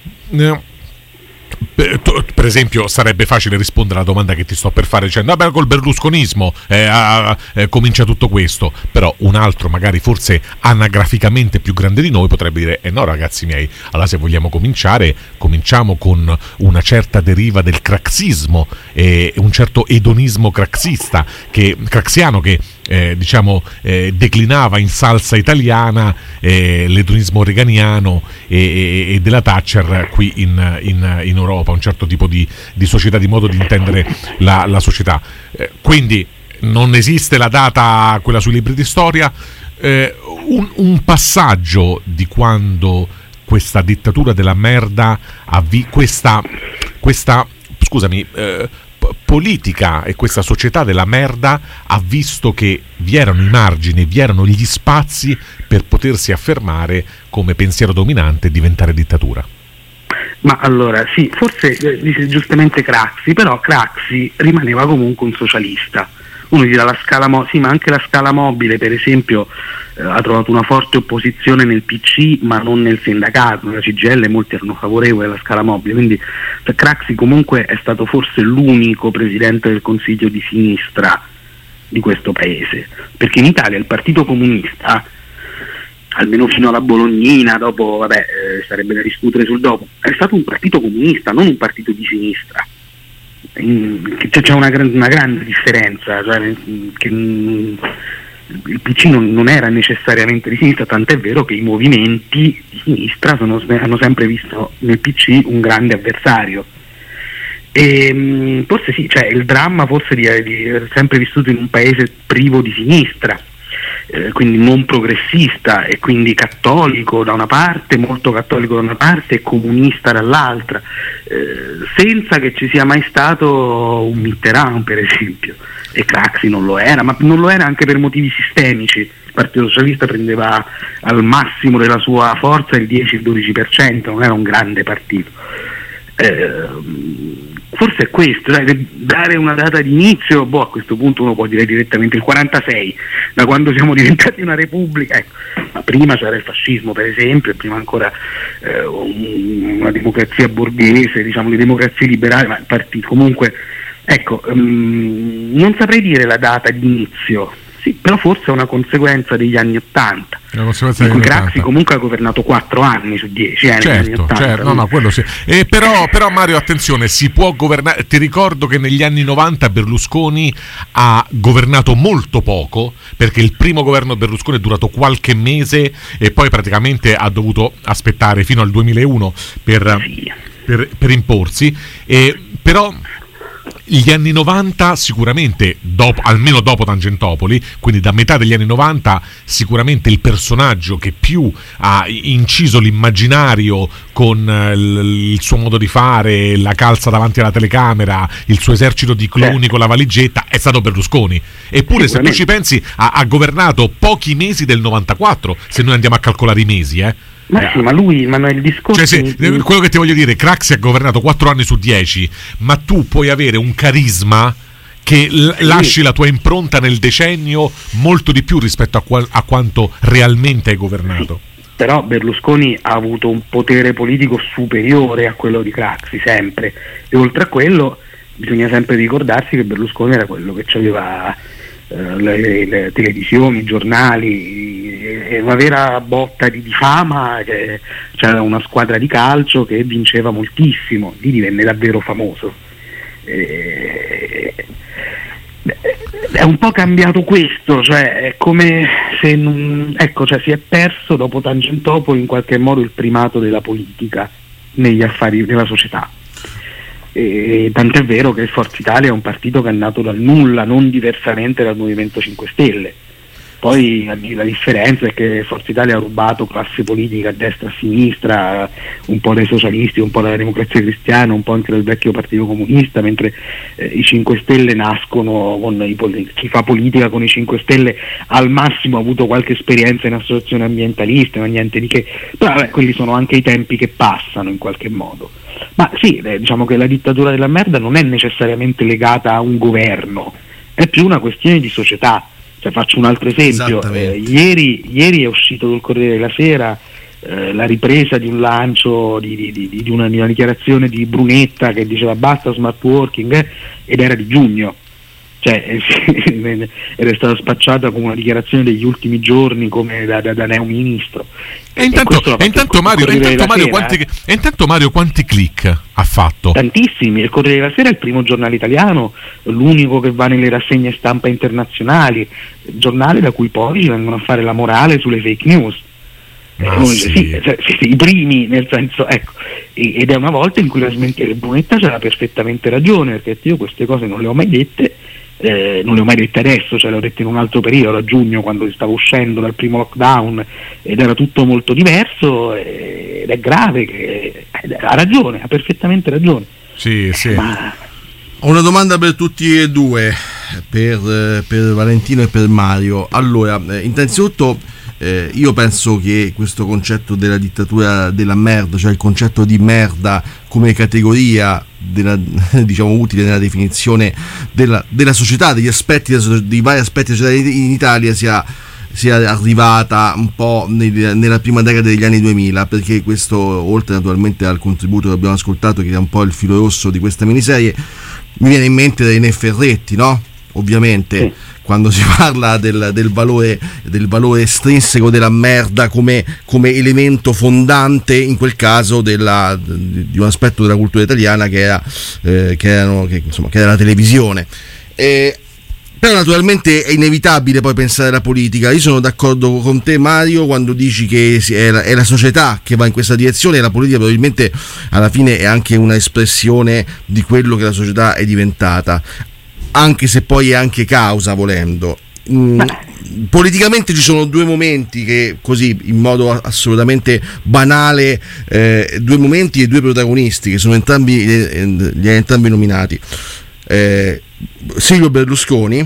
Per esempio sarebbe facile rispondere alla domanda che ti sto per fare dicendo vabbè, col berlusconismo comincia tutto questo, però un altro magari forse anagraficamente più grande di noi potrebbe dire no ragazzi miei, allora se vogliamo cominciamo con una certa deriva del craxismo e un certo edonismo craxiano che declinava in salsa italiana l'edonismo reganiano e della Thatcher qui in Europa, un certo tipo di società, di modo di intendere la società. Quindi non esiste la data, quella sui libri di storia. Un passaggio di quando questa dittatura della merda questa politica e questa società della merda ha visto che vi erano i margini, vi erano gli spazi per potersi affermare come pensiero dominante e diventare dittatura.
Ma allora sì, forse dice giustamente Craxi, però Craxi rimaneva comunque un socialista. Uno dirà la scala sì, ma anche la scala mobile, per esempio, ha trovato una forte opposizione nel PC, ma non nel sindacato, nella CGIL molti erano favorevoli alla scala mobile, quindi Craxi comunque è stato forse l'unico presidente del Consiglio di sinistra di questo paese, perché in Italia il Partito Comunista, almeno fino alla Bolognina, dopo sarebbe da discutere sul dopo, è stato un partito comunista, non un partito di sinistra. C'è una grande differenza, cioè che il PC non era necessariamente di sinistra, tant'è vero che i movimenti di sinistra hanno sempre visto nel PC un grande avversario. E forse sì, cioè il dramma forse di aver sempre vissuto in un paese privo di sinistra, quindi non progressista e quindi cattolico da una parte, molto cattolico da una parte e comunista dall'altra, senza che ci sia mai stato un Mitterrand, per esempio, e Craxi non lo era, ma non lo era anche per motivi sistemici. Il Partito Socialista prendeva al massimo della sua forza il 10-12%, non era un grande partito. Forse è questo, dare una data di inizio, a questo punto uno può dire direttamente il 46, da quando siamo diventati una repubblica, ecco. Ma prima c'era il fascismo, per esempio, e prima ancora una democrazia borghese, diciamo le democrazie liberali, ma partiti comunque, ecco, non saprei dire la data di inizio. Sì, però forse è una conseguenza degli anni '80. In cui Craxi comunque ha governato 4 anni su 10 negli anni 80.
Certo, no, quello sì. Però Mario, attenzione, si può governare. Ti ricordo che negli anni 90 Berlusconi ha governato molto poco, perché il primo governo Berlusconi è durato qualche mese e poi praticamente ha dovuto aspettare fino al 2001 per imporsi. Però gli anni 90 sicuramente, almeno dopo Tangentopoli, quindi da metà degli anni 90, sicuramente il personaggio che più ha inciso l'immaginario con il suo modo di fare, la calza davanti alla telecamera, il suo esercito di cloni con la valigetta, è stato Berlusconi. Eppure se tu ci pensi ha governato pochi mesi del 94, se noi andiamo a calcolare i mesi,
Ma sì, ma il discorso...
quello che ti voglio dire, Craxi ha governato 4 anni su 10, ma tu puoi avere un carisma che lasci la tua impronta nel decennio molto di più rispetto a quanto realmente hai governato.
Sì, però Berlusconi ha avuto un potere politico superiore a quello di Craxi, sempre. E oltre a quello bisogna sempre ricordarsi che Berlusconi era quello che aveva le televisioni, i giornali, una vera botta di fama, c'era una squadra di calcio che vinceva moltissimo, lì divenne davvero famoso. È un po' cambiato questo, cioè è come se si è perso dopo Tangentopoli in qualche modo il primato della politica negli affari della società. Tant'è vero che Forza Italia è un partito che è nato dal nulla, non diversamente dal Movimento 5 Stelle. Poi la differenza è che Forza Italia ha rubato classe politica a destra e a sinistra, un po' dai socialisti, un po' dalla Democrazia Cristiana, un po' anche dal vecchio Partito Comunista, mentre i 5 Stelle nascono chi fa politica con i 5 Stelle al massimo ha avuto qualche esperienza in associazione ambientalista, ma niente di che. Però quelli sono anche i tempi che passano in qualche modo. Ma sì, diciamo che la dittatura della merda non è necessariamente legata a un governo, è più una questione di società. Cioè, faccio un altro esempio, ieri è uscito sul Corriere della Sera la ripresa di un lancio di una dichiarazione di Brunetta che diceva basta smart working, ed era di giugno. cioè ed è stata spacciata come una dichiarazione degli ultimi giorni, come da neo ministro.
E intanto Mario quanti click ha fatto?
Tantissimi. Il Corriere della Sera è il primo giornale italiano, l'unico che va nelle rassegne stampa internazionali, giornale da cui poi vengono a fare la morale sulle fake news. Sì, i primi, nel senso, ecco, ed è una volta in cui la smentire Brunetta c'era perfettamente ragione, perché io queste cose non le ho mai dette. Non le ho mai dette adesso, cioè le ho dette in un altro periodo, a giugno, quando si stava uscendo dal primo lockdown ed era tutto molto diverso, ed è grave che ha ragione, ha perfettamente ragione.
Sì.
Ho una domanda per tutti e due, per Valentino e per Mario. Allora, innanzitutto io penso che questo concetto della dittatura della merda, cioè il concetto di merda come categoria diciamo utile nella definizione della società, degli aspetti, dei vari aspetti della società in Italia, sia arrivata un po' nella prima decade degli anni 2000, perché questo, oltre naturalmente al contributo che abbiamo ascoltato, che è un po' il filo rosso di questa miniserie, mi viene in mente René Ferretti, no? Ovviamente, sì. Quando si parla del valore estrinseco della merda come elemento fondante, in quel caso di un aspetto della cultura italiana che era la televisione. Però naturalmente è inevitabile poi pensare alla politica. Io sono d'accordo con te, Mario, quando dici che è la società che va in questa direzione, e la politica probabilmente alla fine è anche una espressione di quello che la società è diventata, anche se poi è anche causa, volendo. Politicamente ci sono due momenti che, così in modo assolutamente banale, due momenti e due protagonisti che sono entrambi nominati, Silvio Berlusconi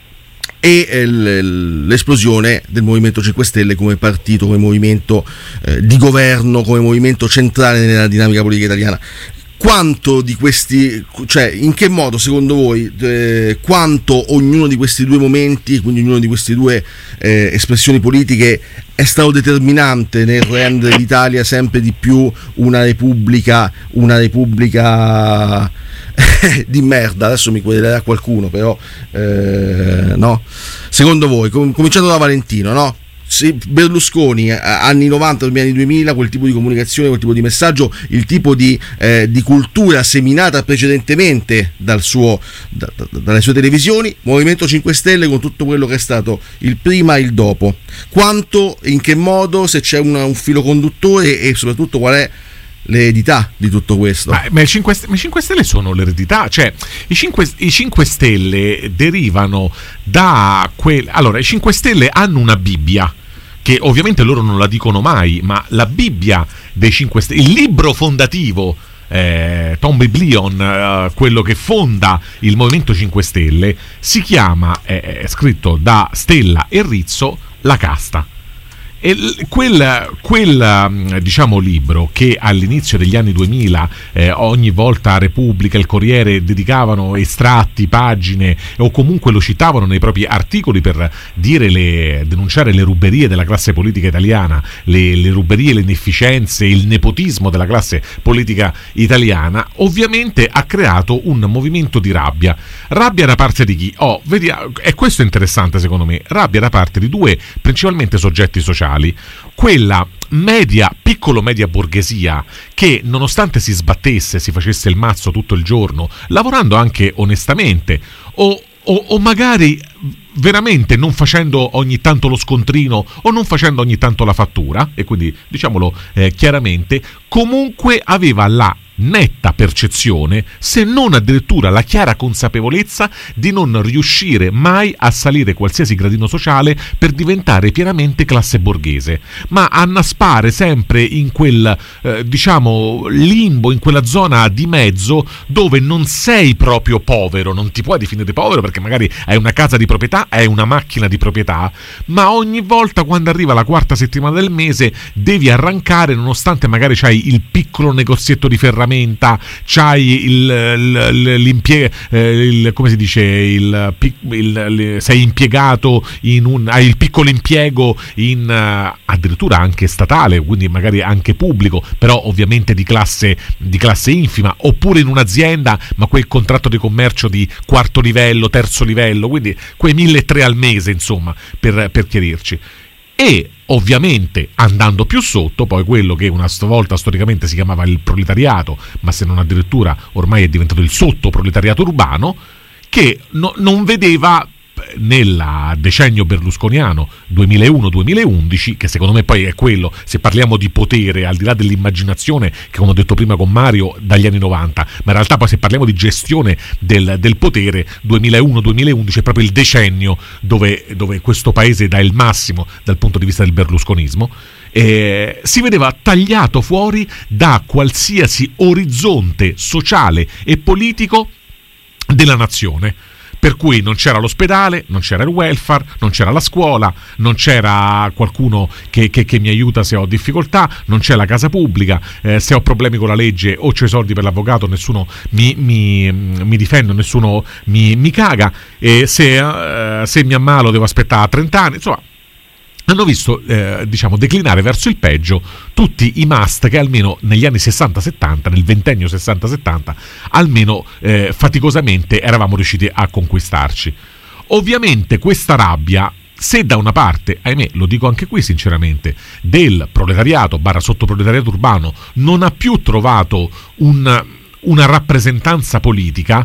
e l'esplosione del Movimento 5 Stelle come partito, come movimento di governo, come movimento centrale nella dinamica politica italiana. Quanto di questi, cioè in che modo secondo voi quanto ognuno di questi due momenti, quindi ognuno di queste due espressioni politiche, è stato determinante nel rendere l'Italia sempre di più una repubblica di merda? Adesso mi querellerà qualcuno, però no? Secondo voi, cominciando da Valentino, no? Berlusconi, anni 90, anni 2000, quel tipo di comunicazione, quel tipo di messaggio, il tipo di cultura seminata precedentemente dalle sue televisioni, Movimento 5 Stelle con tutto quello che è stato il prima e il dopo. Quanto, in che modo, se c'è un filo conduttore, e soprattutto qual è l'eredità di tutto questo?
Ma i 5 Stelle sono l'eredità, cioè i 5 Stelle derivano da allora, i 5 Stelle hanno una Bibbia, che ovviamente loro non la dicono mai, ma la Bibbia dei 5 Stelle, il libro fondativo, Tom Biblion, quello che fonda il Movimento 5 Stelle, si chiama, è scritto da Stella e Rizzo, La Casta. E quel diciamo libro, che all'inizio degli anni 2000 ogni volta Repubblica e il Corriere dedicavano estratti, pagine, o comunque lo citavano nei propri articoli per denunciare le ruberie della classe politica italiana, le ruberie, le inefficienze, il nepotismo della classe politica italiana, ovviamente ha creato un movimento di rabbia da parte di chi? E questo è interessante secondo me, rabbia da parte di due principalmente soggetti sociali: quella piccolo-media borghesia che, nonostante si sbattesse, si facesse il mazzo tutto il giorno, lavorando anche onestamente, o magari veramente non facendo ogni tanto lo scontrino o non facendo ogni tanto la fattura, e quindi diciamolo chiaramente, comunque aveva la netta percezione, se non addirittura la chiara consapevolezza, di non riuscire mai a salire qualsiasi gradino sociale per diventare pienamente classe borghese, ma annaspare sempre in quel diciamo limbo, in quella zona di mezzo dove non sei proprio povero, non ti puoi definire povero perché magari hai una casa di proprietà, hai una macchina di proprietà, ma ogni volta quando arriva la quarta settimana del mese devi arrancare, nonostante magari c'hai il piccolo negozietto di ferramenta rimboschamenta, c'hai come si dice, sei impiegato hai il piccolo impiego addirittura anche statale, quindi magari anche pubblico, però ovviamente di classe infima, oppure in un'azienda, ma quel contratto di commercio di quarto livello, terzo livello, quindi quei 1.300 al mese, insomma, per chiarirci. E ovviamente andando più sotto, poi quello che una volta storicamente si chiamava il proletariato, ma se non addirittura ormai è diventato il sottoproletariato urbano, che non vedeva nel decennio berlusconiano 2001-2011, che secondo me poi è quello, se parliamo di potere, al di là dell'immaginazione, che come ho detto prima con Mario, dagli anni 90, ma in realtà poi se parliamo di gestione del potere, 2001-2011 è proprio il decennio dove questo paese dà il massimo dal punto di vista del berlusconismo. Si vedeva tagliato fuori da qualsiasi orizzonte sociale e politico della nazione. Per cui non c'era l'ospedale, non c'era il welfare, non c'era la scuola, non c'era qualcuno che mi aiuta se ho difficoltà, non c'è la casa pubblica, se ho problemi con la legge o c'ho i soldi per l'avvocato, nessuno mi difende, nessuno mi caga, e se mi ammalo devo aspettare 30 anni, insomma. Hanno visto declinare verso il peggio tutti i must che almeno negli anni 60-70, nel ventennio 60-70, almeno faticosamente eravamo riusciti a conquistarci. Ovviamente questa rabbia, se da una parte, ahimè, lo dico anche qui sinceramente, del proletariato / sottoproletariato urbano non ha più trovato una rappresentanza politica,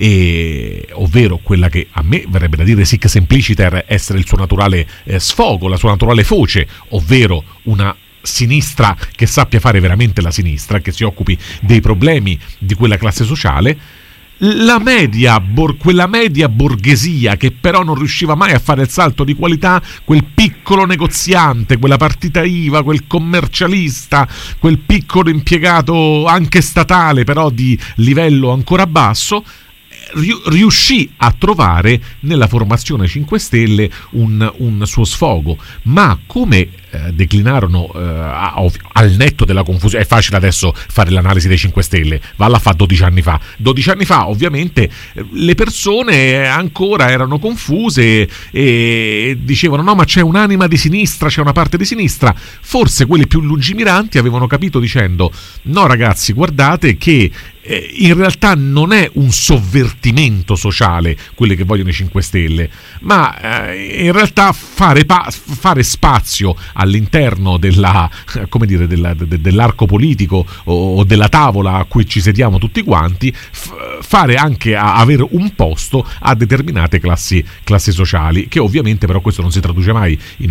ovvero quella che a me verrebbe da dire sic simpliciter essere il suo naturale sfogo, la sua naturale foce, ovvero una sinistra che sappia fare veramente la sinistra, che si occupi dei problemi di quella classe sociale. Quella media borghesia che però non riusciva mai a fare il salto di qualità, quel piccolo negoziante, quella partita IVA, quel commercialista, quel piccolo impiegato anche statale però di livello ancora basso, riuscì a trovare nella formazione 5 Stelle un suo sfogo. Ma come declinarono al netto della confusione, è facile adesso fare l'analisi dei 5 Stelle, valla fa 12 anni fa ovviamente le persone ancora erano confuse e dicevano no, ma c'è un'anima di sinistra, c'è una parte di sinistra. Forse quelli più lungimiranti avevano capito dicendo no ragazzi, guardate che in realtà non è un sovvertimento sociale quelli che vogliono i 5 Stelle, ma in realtà fare spazio all'interno dell'arco politico o della tavola a cui ci sediamo tutti quanti, fare anche avere un posto a determinate classi sociali, che ovviamente però questo non si traduce mai in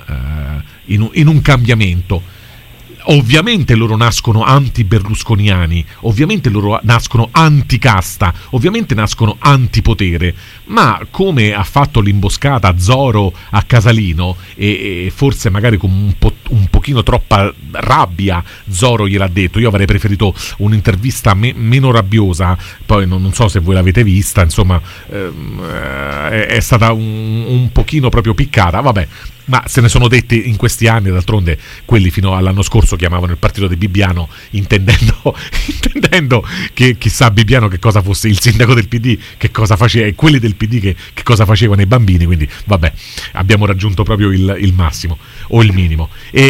un cambiamento. Ovviamente loro nascono anti-berlusconiani, ovviamente loro nascono anti-casta, ovviamente nascono anti-potere, ma come ha fatto l'imboscata Zoro a Casalino, e forse magari con un pochino troppa rabbia Zoro gliel'ha detto, io avrei preferito un'intervista meno rabbiosa, poi non so se voi l'avete vista, insomma è stata un pochino proprio piccata, vabbè. Ma se ne sono detti in questi anni, d'altronde quelli fino all'anno scorso chiamavano il partito di Bibbiano intendendo che chissà Bibbiano che cosa fosse il sindaco del PD, che cosa faceva, e quelli del PD che cosa facevano i bambini, quindi vabbè, abbiamo raggiunto proprio il massimo o il minimo.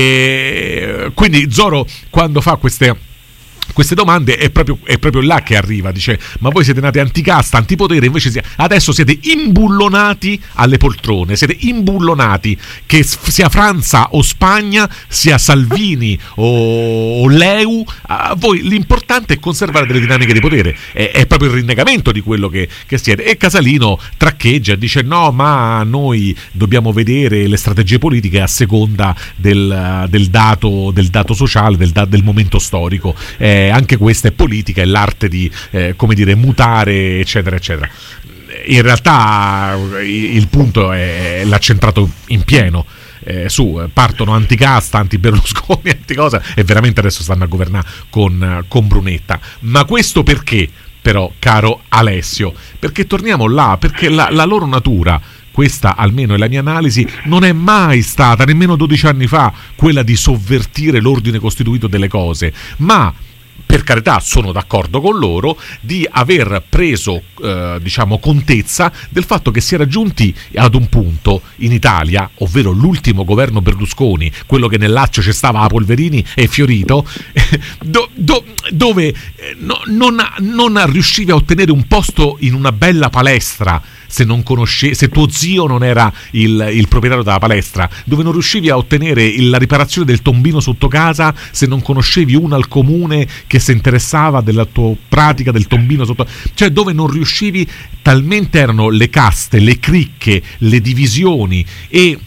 E quindi Zoro, quando fa queste domande, è proprio là che arriva, dice ma voi siete nati anticasta, antipotere, invece adesso siete imbullonati alle poltrone, siete imbullonati, che sia Francia o Spagna, sia Salvini o Leu, a voi l'importante è conservare delle dinamiche di potere, è proprio il rinnegamento di quello che siete. E Casalino traccheggia e dice no, ma noi dobbiamo vedere le strategie politiche a seconda del dato sociale, del momento storico. Anche questa è politica, è l'arte di mutare, eccetera eccetera. In realtà il punto l'ha centrato in pieno partono anticasta, anti-Berlusconi, anticosa, e veramente adesso stanno a governare con Brunetta. Ma questo perché, però, caro Alessio? Perché torniamo là, perché la loro natura, questa almeno è la mia analisi, non è mai stata, nemmeno 12 anni fa, quella di sovvertire l'ordine costituito delle cose, ma per carità sono d'accordo con loro, di aver preso contezza del fatto che si era giunti ad un punto in Italia, ovvero l'ultimo governo Berlusconi, quello che nel Lazio c'è stava a Polverini e Fiorito, dove non riuscivi a ottenere un posto in una bella palestra se tuo zio non era il proprietario della palestra, dove non riuscivi a ottenere la riparazione del tombino sotto casa se non conoscevi uno al comune che si interessava della tua pratica del tombino sotto, cioè dove non riuscivi, talmente erano le caste, le cricche, le divisioni e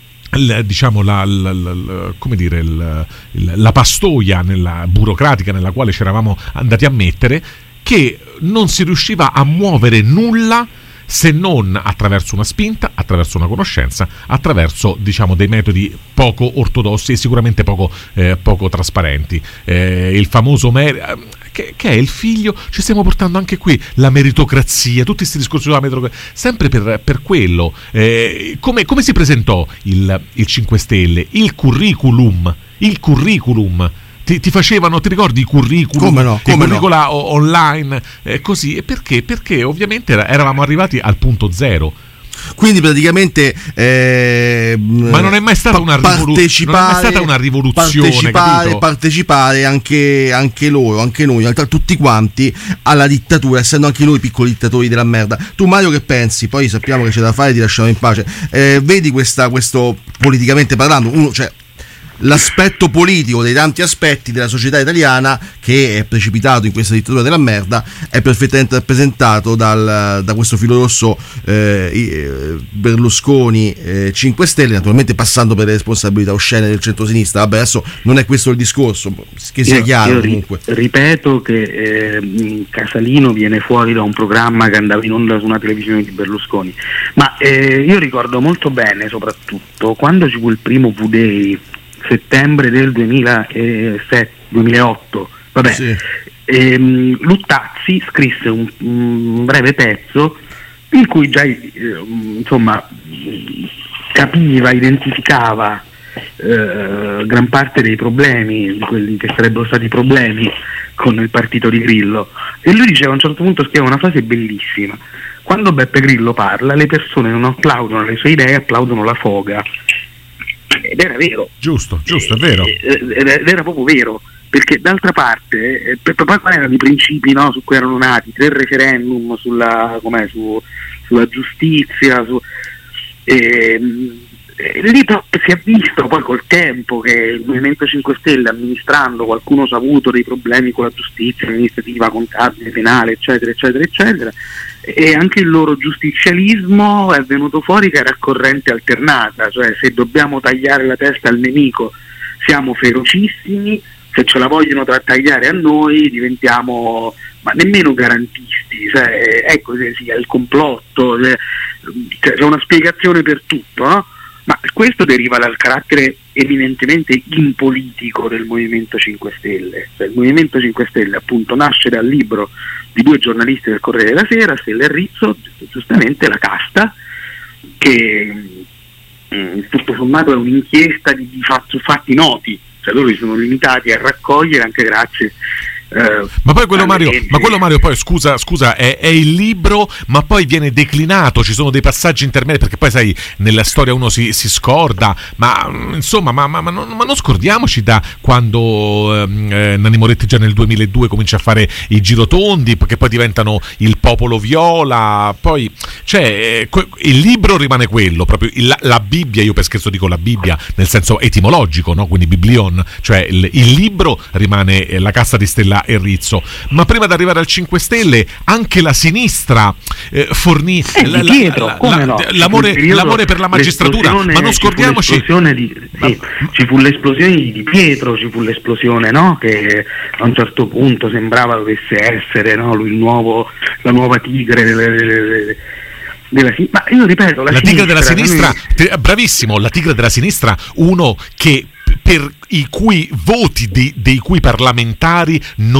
la pastoia burocratica nella quale ci eravamo andati a mettere, che non si riusciva a muovere nulla se non attraverso una spinta, attraverso una conoscenza, attraverso dei metodi poco ortodossi e sicuramente poco trasparenti. Il famoso che è il figlio, ci stiamo portando anche qui la meritocrazia, tutti questi discorsi sulla meritocrazia, sempre per quello. Come si presentò il 5 Stelle? Il curriculum. Ti facevano, ti ricordi i curriculum?
Come
curricula online, così. E perché? Perché ovviamente eravamo arrivati al punto zero.
Quindi praticamente
ma non è mai stata una rivoluzione,
partecipare anche loro, anche noi, tutti quanti alla dittatura, essendo anche noi piccoli dittatori della merda. Tu Mario che pensi? Poi sappiamo che c'è da fare, ti lasciamo in pace. Vedi questo politicamente parlando, cioè l'aspetto politico dei tanti aspetti della società italiana che è precipitato in questa dittatura della merda è perfettamente rappresentato da questo filo rosso Berlusconi 5 Stelle, naturalmente passando per le responsabilità oscene del centrosinistra. Vabbè, adesso non è questo il discorso, che sia chiaro. Comunque
ripeto che Casalino viene fuori da un programma che andava in onda su una televisione di Berlusconi, ma io ricordo molto bene, soprattutto quando ci fu il primo V-Day, settembre del 2008, vabbè, sì. Luttazzi scrisse un breve pezzo in cui già capiva, identificava gran parte dei problemi, di quelli che sarebbero stati problemi con il partito di Grillo, e lui diceva, a un certo punto scrive una frase bellissima: quando Beppe Grillo parla le persone non applaudono le sue idee, applaudono la foga. Ed era vero,
giusto, è vero,
era proprio vero, perché d'altra parte poi quali erano i principi, no, su cui erano nati 3 referendum sulla giustizia, lì si è visto poi col tempo che il Movimento 5 Stelle, amministrando, qualcuno ha avuto dei problemi con la giustizia amministrativa, contabile, penale, eccetera eccetera eccetera, e anche il loro giustizialismo è venuto fuori che era corrente alternata, cioè se dobbiamo tagliare la testa al nemico siamo ferocissimi, se ce la vogliono tagliare a noi diventiamo ma nemmeno garantisti, cioè, ecco, sì, è il complotto, c'è una spiegazione per tutto, no? Ma questo deriva dal carattere eminentemente impolitico del Movimento 5 Stelle. Cioè, il Movimento 5 Stelle appunto nasce dal libro di 2 giornalisti del Corriere della Sera, Stella e Rizzo, giustamente la casta, che tutto sommato è un'inchiesta di fatti noti, cioè loro si sono limitati a raccogliere, anche grazie.
Ma poi quello Mario, poi scusa, è il libro, ma poi viene declinato, ci sono dei passaggi intermedi, perché poi sai, nella storia uno si scorda, ma insomma, ma non scordiamoci da quando Nanni Moretti già nel 2002 comincia a fare i girotondi, che poi diventano il popolo viola, poi cioè il libro rimane quello, proprio la Bibbia, io per scherzo dico la Bibbia nel senso etimologico, no? Quindi biblion, cioè il libro rimane la casta di Stella e Rizzo, ma prima di arrivare al 5 Stelle anche la sinistra fornì l'amore per la magistratura, ma non scordiamoci
ci fu l'esplosione di Pietro, ci fu l'esplosione, no? Che a un certo punto sembrava dovesse essere, no? Lui la nuova tigre ma io ripeto, la
tigre della sinistra, bravissimo, la tigre della sinistra, uno che per i cui voti dei cui parlamentari non